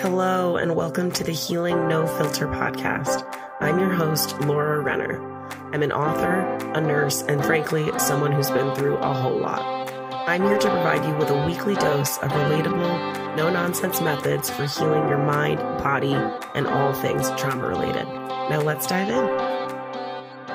Hello, and welcome to the Healing No Filter podcast. I'm your host, Laura Renner. I'm an author, a nurse, and frankly, someone who's been through a whole lot. I'm here to provide you with a weekly dose of relatable, no-nonsense methods for healing your mind, body, and all things trauma-related. Now let's dive in.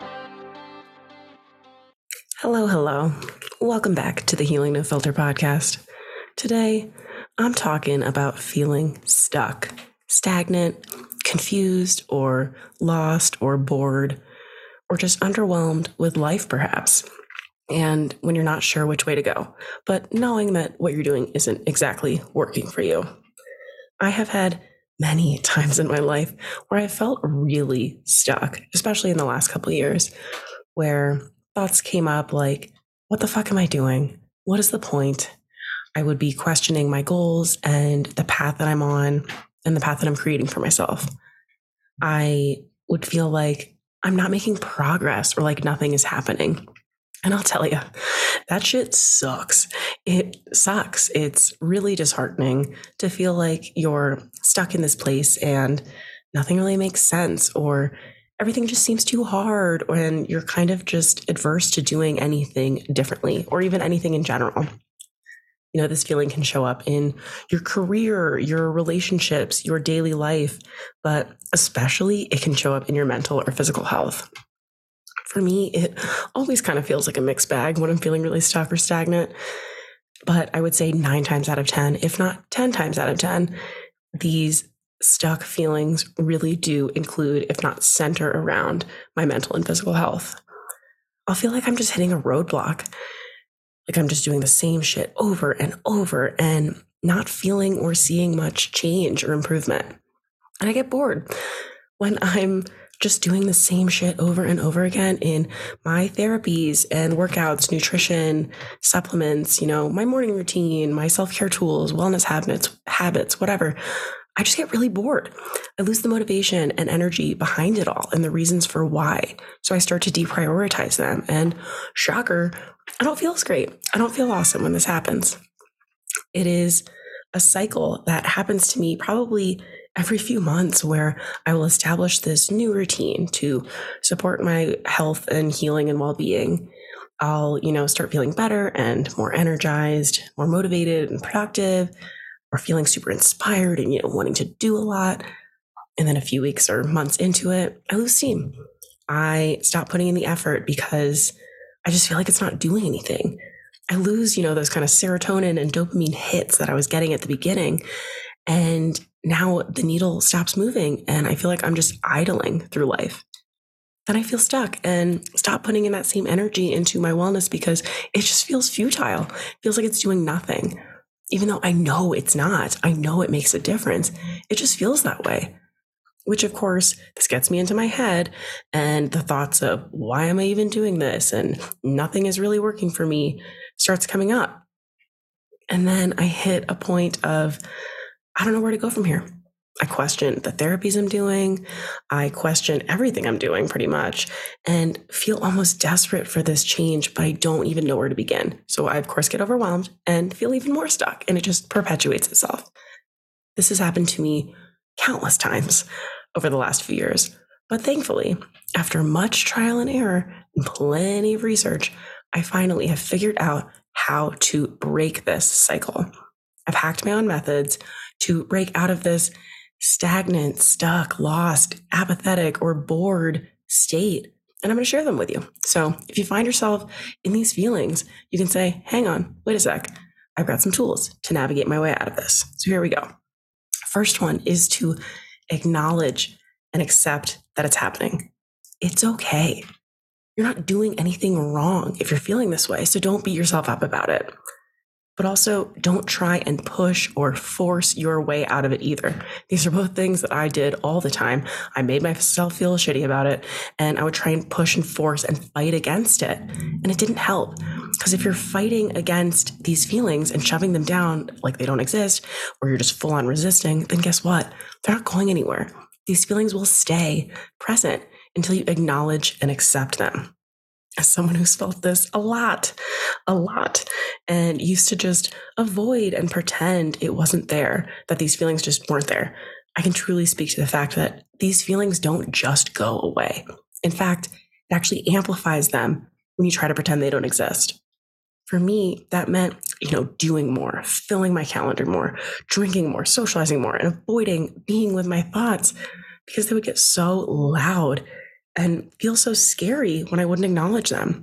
Hello. Welcome back to the Healing No Filter podcast. Today, I'm talking about feeling stuck, stagnant, confused, or lost, or bored, or just underwhelmed with life, perhaps. And when you're not sure which way to go, but knowing that what you're doing isn't exactly working for you. I have had many times in my life where I felt really stuck, especially in the last couple of years, where thoughts came up like, what the fuck am I doing? What is the point? I would be questioning my goals and the path that I'm on and the path that I'm creating for myself. I would feel like I'm not making progress or like nothing is happening. And I'll tell you, that shit sucks. It sucks. It's really disheartening to feel like you're stuck in this place and nothing really makes sense, or everything just seems too hard, and you're kind of just adverse to doing anything differently or even anything in general. You know, this feeling can show up in your career, your relationships, your daily life, but especially it can show up in your mental or physical health. For me, it always kind of feels like a mixed bag when I'm feeling really stuck or stagnant. But I would say 9 times out of 10, if not 10 times out of 10, these stuck feelings really do include, if not center around, my mental and physical health. I'll feel like I'm just hitting a roadblock. Like I'm just doing the same shit over and over and not feeling or seeing much change or improvement. And I get bored when I'm just doing the same shit over and over again in my therapies and workouts, nutrition, supplements, my morning routine, my self-care tools, wellness habits, whatever. I just get really bored. I lose the motivation and energy behind it all and the reasons for why. So I start to deprioritize them. And shocker, I don't feel as great. I don't feel awesome when this happens. It is a cycle that happens to me probably every few months where I will establish this new routine to support my health and healing and well-being. I'll, start feeling better and more energized, more motivated and productive, or feeling super inspired and, wanting to do a lot. And then a few weeks or months into it, I lose steam. I stop putting in the effort because I just feel like it's not doing anything. I lose, those kind of serotonin and dopamine hits that I was getting at the beginning. And now the needle stops moving and I feel like I'm just idling through life. Then I feel stuck and stop putting in that same energy into my wellness because it just feels futile. It feels like it's doing nothing. Even though I know it's not, I know it makes a difference. It just feels that way, which of course, this gets me into my head and the thoughts of why am I even doing this? And nothing is really working for me starts coming up. And then I hit a point of, I don't know where to go from here. I question the therapies I'm doing. I question everything I'm doing pretty much and feel almost desperate for this change, but I don't even know where to begin. So I, of course, get overwhelmed and feel even more stuck, and it just perpetuates itself. This has happened to me countless times over the last few years. But thankfully, after much trial and error and plenty of research, I finally have figured out how to break this cycle. I've hacked my own methods to break out of this stagnant, stuck, lost, apathetic, or bored state. And I'm going to share them with you. So if you find yourself in these feelings, you can say, hang on, wait a sec. I've got some tools to navigate my way out of this. So here we go. First one is to acknowledge and accept that it's happening. It's okay. You're not doing anything wrong if you're feeling this way. So don't beat yourself up about it. But also don't try and push or force your way out of it either. These are both things that I did all the time. I made myself feel shitty about it, and I would try and push and force and fight against it. And it didn't help, because if you're fighting against these feelings and shoving them down like they don't exist, or you're just full on resisting, then guess what? They're not going anywhere. These feelings will stay present until you acknowledge and accept them. as someone who's felt this a lot, and used to just avoid and pretend it wasn't there, that these feelings just weren't there, I can truly speak to the fact that these feelings don't just go away. In fact, it actually amplifies them when you try to pretend they don't exist. For me, that meant, doing more, filling my calendar more, drinking more, socializing more, and avoiding being with my thoughts because they would get so loud and feel so scary when I wouldn't acknowledge them.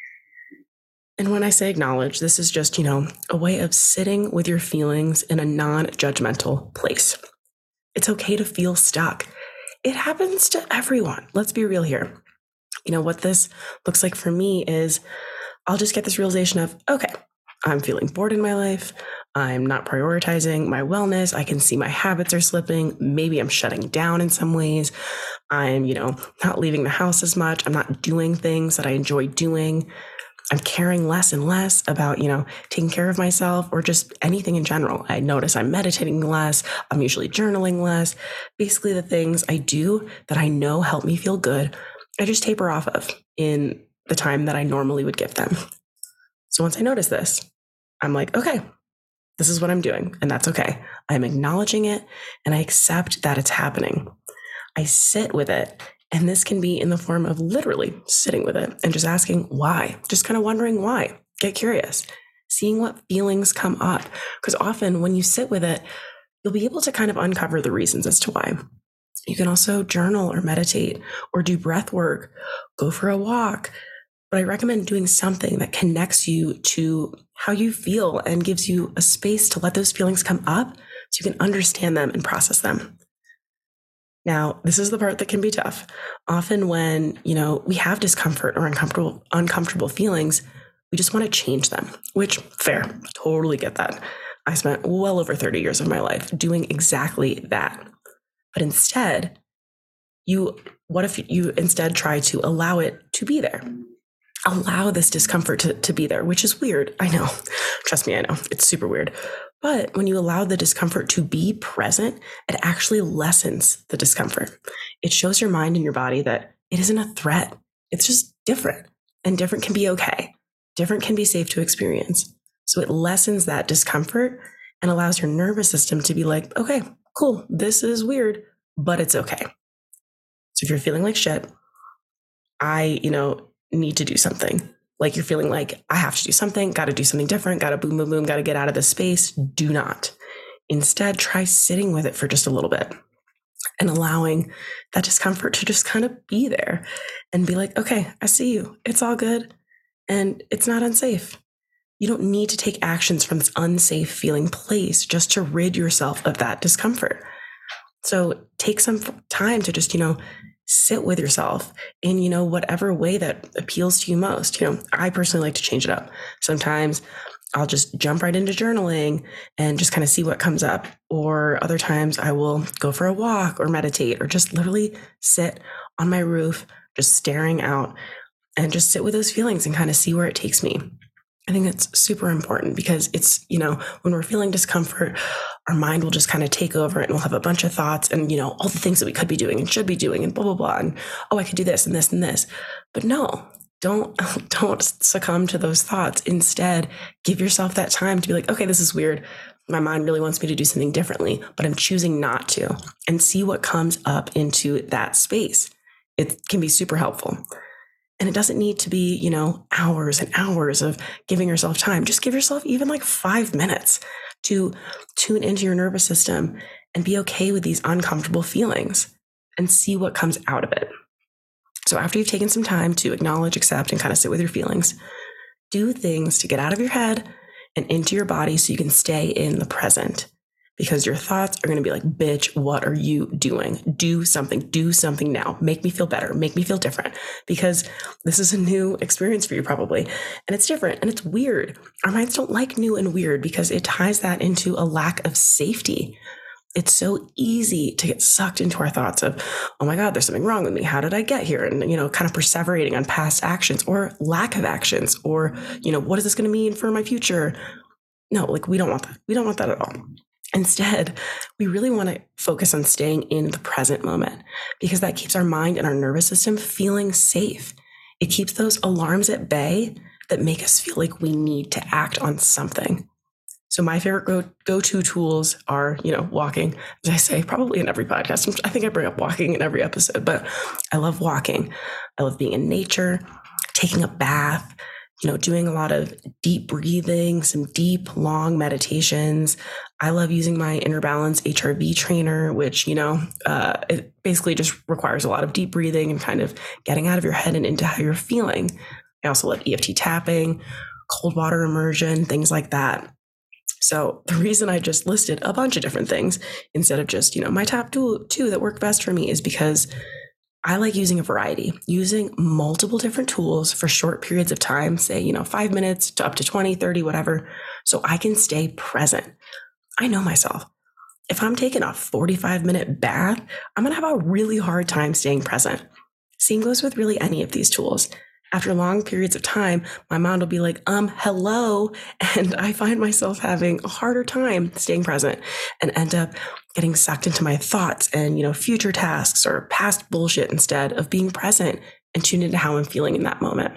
And when I say acknowledge, this is just, a way of sitting with your feelings in a non-judgmental place. It's okay to feel stuck. It happens to everyone. Let's be real here. What this looks like for me is I'll just get this realization of, okay, I'm feeling bored in my life. I'm not prioritizing my wellness. I can see my habits are slipping. Maybe I'm shutting down in some ways. I'm, not leaving the house as much. I'm not doing things that I enjoy doing. I'm caring less and less about, taking care of myself or just anything in general. I notice I'm meditating less. I'm usually journaling less. Basically, the things I do that I know help me feel good, I just taper off of in the time that I normally would give them. So once I notice this, I'm like, okay, this is what I'm doing, and that's okay. I'm acknowledging it, and I accept that it's happening. I sit with it, and this can be in the form of literally sitting with it and just asking why, just kind of wondering why. Get curious, seeing what feelings come up, because often when you sit with it, you'll be able to kind of uncover the reasons as to why. You can also journal or meditate or do breath work, go for a walk. But I recommend doing something that connects you to how you feel and gives you a space to let those feelings come up so you can understand them and process them. Now, this is the part that can be tough. Often when, we have discomfort or uncomfortable feelings, we just want to change them, which fair, totally get that. I spent well over 30 years of my life doing exactly that. But instead, what if you instead try to allow it to be there? Allow this discomfort to be there, which is weird. I know. Trust me, I know. It's super weird. But when you allow the discomfort to be present, it actually lessens the discomfort. It shows your mind and your body that it isn't a threat. It's just different. And different can be okay. Different can be safe to experience. So it lessens that discomfort and allows your nervous system to be like, okay, cool. This is weird, but it's okay. So if you're feeling like shit, I need to do something. Like you're feeling like I have to do something, got to do something different, got to boom, boom, boom, got to get out of this space. Do not. Instead, try sitting with it for just a little bit and allowing that discomfort to just kind of be there and be like, okay, I see you. It's all good. And it's not unsafe. You don't need to take actions from this unsafe feeling place just to rid yourself of that discomfort. So take some time to just, sit with yourself in, whatever way that appeals to you most. I personally like to change it up. Sometimes I'll just jump right into journaling and just kind of see what comes up. Or other times I will go for a walk or meditate or just literally sit on my roof, just staring out and just sit with those feelings and kind of see where it takes me. I think that's super important because it's, when we're feeling discomfort, our mind will just kind of take over and we'll have a bunch of thoughts and, all the things that we could be doing and should be doing and blah, blah, blah. And, oh, I could do this and this and this. But no, don't succumb to those thoughts. Instead, give yourself that time to be like, okay, this is weird. My mind really wants me to do something differently, but I'm choosing not to, and see what comes up into that space. It can be super helpful. And it doesn't need to be, hours and hours of giving yourself time. Just give yourself even like 5 minutes to tune into your nervous system and be okay with these uncomfortable feelings and see what comes out of it. So after you've taken some time to acknowledge, accept, and kind of sit with your feelings, do things to get out of your head and into your body so you can stay in the present. Because your thoughts are going to be like, bitch, what are you doing? Do something now. Make me feel better. Make me feel different. Because this is a new experience for you probably. And it's different and it's weird. Our minds don't like new and weird because it ties that into a lack of safety. It's so easy to get sucked into our thoughts of, oh my God, there's something wrong with me. How did I get here? And, kind of perseverating on past actions or lack of actions or, what is this going to mean for my future? No, we don't want that. We don't want that at all. Instead, we really want to focus on staying in the present moment because that keeps our mind and our nervous system feeling safe. It keeps those alarms at bay that make us feel like we need to act on something. So my favorite go-to tools are, walking, as I say, probably in every podcast. I think I bring up walking in every episode, but I love walking. I love being in nature, taking a bath, doing a lot of deep breathing, some deep, long meditations. I love using my Inner Balance HRV trainer, which, it basically just requires a lot of deep breathing and kind of getting out of your head and into how you're feeling. I also love EFT tapping, cold water immersion, things like that. So the reason I just listed a bunch of different things instead of just, my top two that work best for me is because I like using a variety, using multiple different tools for short periods of time, say, 5 minutes to up to 20, 30, whatever, so I can stay present. I know myself. If I'm taking a 45-minute bath, I'm going to have a really hard time staying present. Same goes with really any of these tools. After long periods of time, my mind will be like, hello. And I find myself having a harder time staying present and end up getting sucked into my thoughts and, future tasks or past bullshit instead of being present and tuned into how I'm feeling in that moment.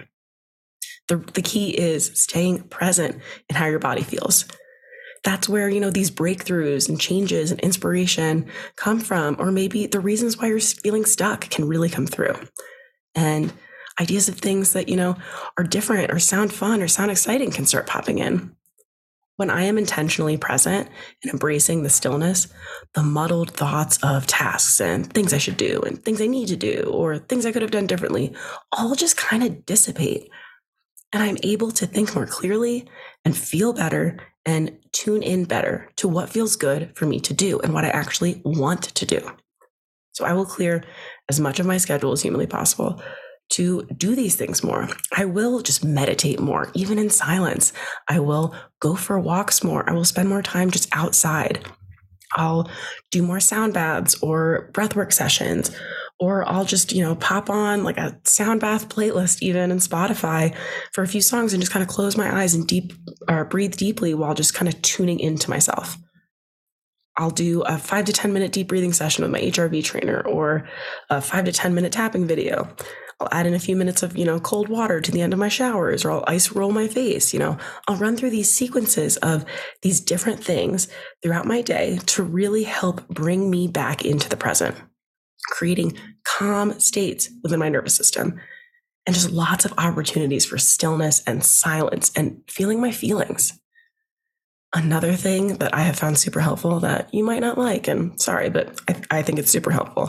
The key is staying present in how your body feels. That's where, these breakthroughs and changes and inspiration come from, or maybe the reasons why you're feeling stuck can really come through. And ideas of things that, are different or sound fun or sound exciting can start popping in. When I am intentionally present and embracing the stillness, the muddled thoughts of tasks and things I should do and things I need to do or things I could have done differently all just kind of dissipate. And I'm able to think more clearly and feel better and tune in better to what feels good for me to do and what I actually want to do. So I will clear as much of my schedule as humanly possible to do these things more. I will just meditate more, even in silence. I will go for walks more. I will spend more time just outside. I'll do more sound baths or breathwork sessions, or I'll just, pop on like a sound bath playlist even in Spotify for a few songs and just kind of close my eyes and breathe deeply while just kind of tuning into myself. I'll do a 5 to 10 minute deep breathing session with my HRV trainer or a 5 to 10 minute tapping video. I'll add in a few minutes of, cold water to the end of my showers, or I'll ice roll my face. I'll run through these sequences of these different things throughout my day to really help bring me back into the present, creating calm states within my nervous system and just lots of opportunities for stillness and silence and feeling my feelings. Another thing that I have found super helpful that you might not like, and sorry, but I think it's super helpful,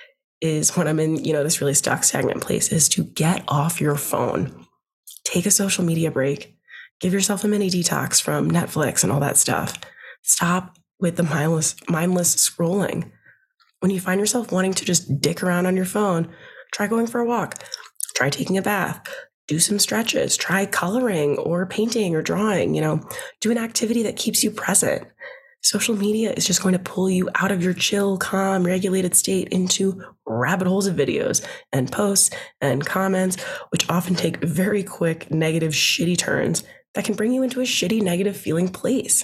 is when I'm in, this really stuck, stagnant place, is to get off your phone. Take a social media break. Give yourself a mini detox from Netflix and all that stuff. Stop with the mindless scrolling. When you find yourself wanting to just dick around on your phone, try going for a walk. Try taking a bath. Do some stretches. Try coloring or painting or drawing. Do an activity that keeps you present. Social media is just going to pull you out of your chill, calm, regulated state into rabbit holes of videos and posts and comments, which often take very quick, negative, shitty turns that can bring you into a shitty, negative feeling place.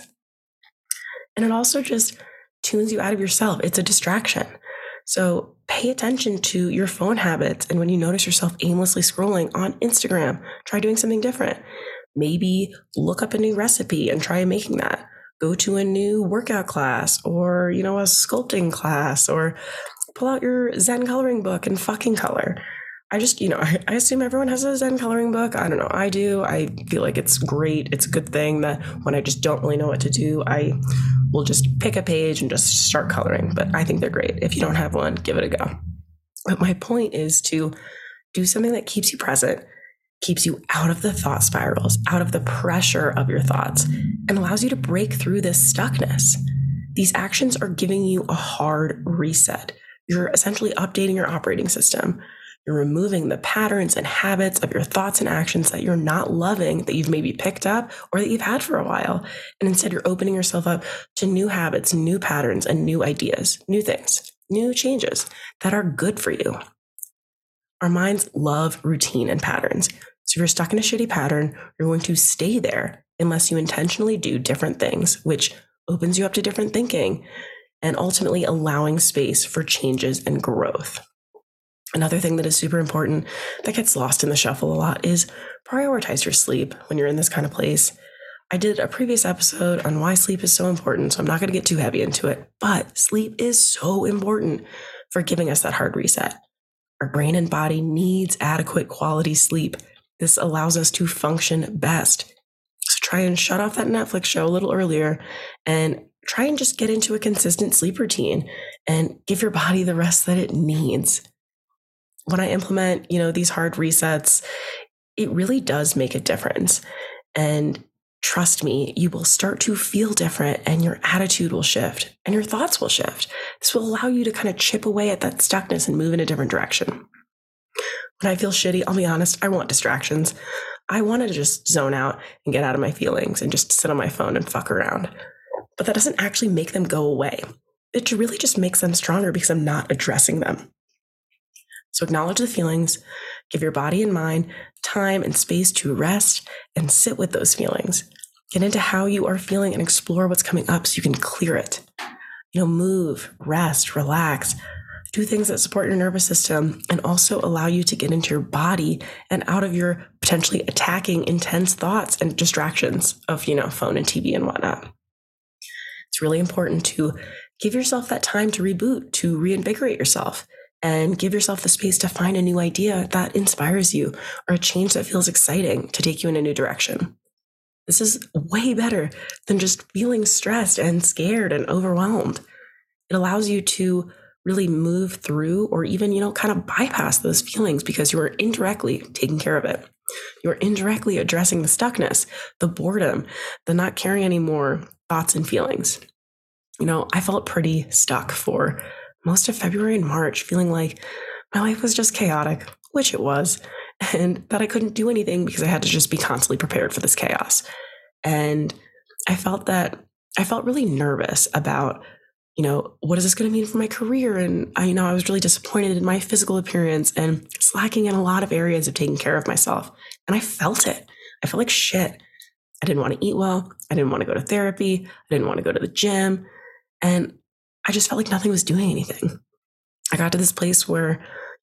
And it also just tunes you out of yourself. It's a distraction. So pay attention to your phone habits. And when you notice yourself aimlessly scrolling on Instagram, try doing something different. Maybe look up a new recipe and try making that. Go to a new workout class or, a sculpting class, or pull out your Zen coloring book and fucking color. I just, I assume everyone has a Zen coloring book. I don't know. I do. I feel like it's great. It's a good thing that when I just don't really know what to do, I will just pick a page and just start coloring. But I think they're great. If you don't have one, give it a go. But my point is to do something that keeps you present, keeps you out of the thought spirals, out of the pressure of your thoughts, and allows you to break through this stuckness. These actions are giving you a hard reset. You're essentially updating your operating system. You're removing the patterns and habits of your thoughts and actions that you're not loving, that you've maybe picked up or that you've had for a while. And instead, you're opening yourself up to new habits, new patterns, and new ideas, new things, new changes that are good for you. Our minds love routine and patterns. So if you're stuck in a shitty pattern, you're going to stay there unless you intentionally do different things, which opens you up to different thinking and ultimately allowing space for changes and growth. Another thing that is super important that gets lost in the shuffle a lot is prioritize your sleep when you're in this kind of place. I did a previous episode on why sleep is so important, so I'm not going to get too heavy into it, but sleep is so important for giving us that hard reset. Our brain and body needs adequate quality sleep. This allows us to function best. So try and shut off that Netflix show a little earlier and try and just get into a consistent sleep routine and give your body the rest that it needs. When I implement, these hard resets, it really does make a difference. And trust me, you will start to feel different and your attitude will shift and your thoughts will shift. This will allow you to kind of chip away at that stuckness and move in a different direction. When I feel shitty, I'll be honest, I want distractions. I wanted to just zone out and get out of my feelings and just sit on my phone and fuck around. But that doesn't actually make them go away. It really just makes them stronger because I'm not addressing them. So acknowledge the feelings, give your body and mind time and space to rest and sit with those feelings. Get into how you are feeling and explore what's coming up so you can clear it. Move, rest, relax, do things that support your nervous system and also allow you to get into your body and out of your potentially attacking intense thoughts and distractions of, phone and TV and whatnot. It's really important to give yourself that time to reboot, to reinvigorate yourself. And give yourself the space to find a new idea that inspires you or a change that feels exciting to take you in a new direction. This is way better than just feeling stressed and scared and overwhelmed. It allows you to really move through or even, kind of bypass those feelings because you are indirectly taking care of it. You're indirectly addressing the stuckness, the boredom, the not caring anymore thoughts and feelings. I felt pretty stuck for most of February and March, feeling like my life was just chaotic, which it was, and that I couldn't do anything because I had to just be constantly prepared for this chaos. And I felt really nervous about, what is this going to mean for my career? And I was really disappointed in my physical appearance and slacking in a lot of areas of taking care of myself. And I felt it. I felt like shit. I didn't want to eat well. I didn't want to go to therapy. I didn't want to go to the gym. And I just felt like nothing was doing anything. I got to this place where,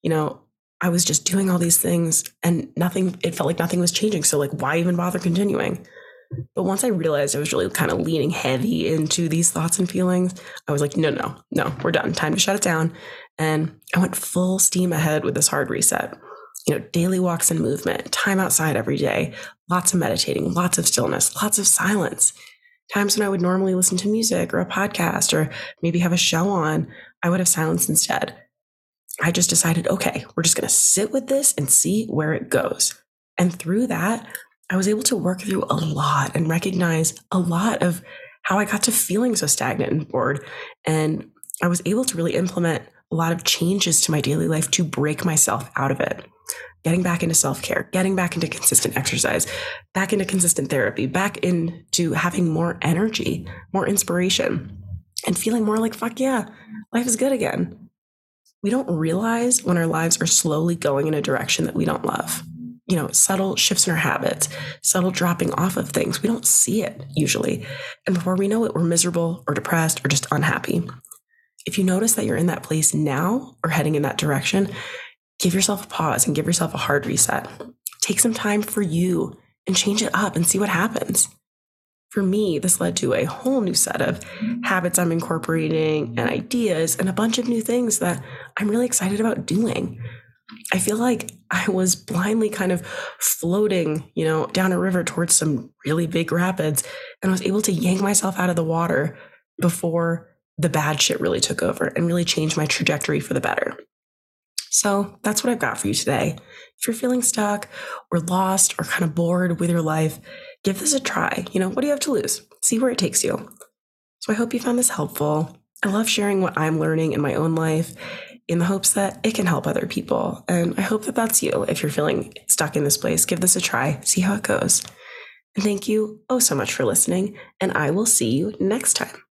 I was just doing all these things and it felt like nothing was changing. So why even bother continuing? But once I realized I was really kind of leaning heavy into these thoughts and feelings, I was like, no, we're done. Time to shut it down. And I went full steam ahead with this hard reset. Daily walks and movement, time outside every day, lots of meditating, lots of stillness, lots of silence. Times when I would normally listen to music or a podcast or maybe have a show on, I would have silence instead. I just decided, okay, we're just going to sit with this and see where it goes. And through that, I was able to work through a lot and recognize a lot of how I got to feeling so stagnant and bored. And I was able to really implement a lot of changes to my daily life to break myself out of it. Getting back into self-care, getting back into consistent exercise, back into consistent therapy, back into having more energy, more inspiration, and feeling more like, fuck yeah, life is good again. We don't realize when our lives are slowly going in a direction that we don't love. Subtle shifts in our habits, subtle dropping off of things. We don't see it usually. And before we know it, we're miserable or depressed or just unhappy. If you notice that you're in that place now or heading in that direction, give yourself a pause and give yourself a hard reset. Take some time for you and change it up and see what happens. For me, this led to a whole new set of habits I'm incorporating and ideas and a bunch of new things that I'm really excited about doing. I feel like I was blindly kind of floating, down a river towards some really big rapids, and I was able to yank myself out of the water before the bad shit really took over and really changed my trajectory for the better. So that's what I've got for you today. If you're feeling stuck or lost or kind of bored with your life, give this a try. What do you have to lose? See where it takes you. So I hope you found this helpful. I love sharing what I'm learning in my own life in the hopes that it can help other people. And I hope that that's you. If you're feeling stuck in this place, give this a try, see how it goes. And thank you so much for listening. And I will see you next time.